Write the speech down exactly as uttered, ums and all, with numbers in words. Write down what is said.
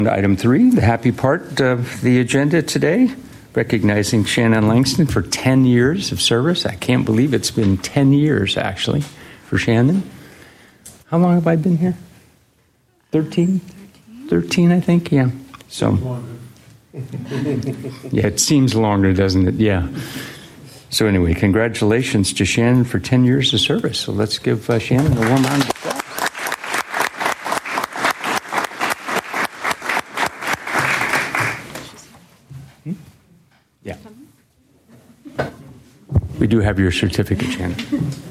Item three, the happy part of the agenda today, recognizing Shannon Langston for ten years of service. I can't believe it's been ten years, actually, for Shannon. How long have I been here? thirteen? thirteen, I think, yeah. So, yeah, it seems longer, doesn't it? Yeah. So anyway, congratulations to Shannon for ten years of service. So let's give uh, Shannon a warm round of applause. Yeah. We do have your certificate, Shannon.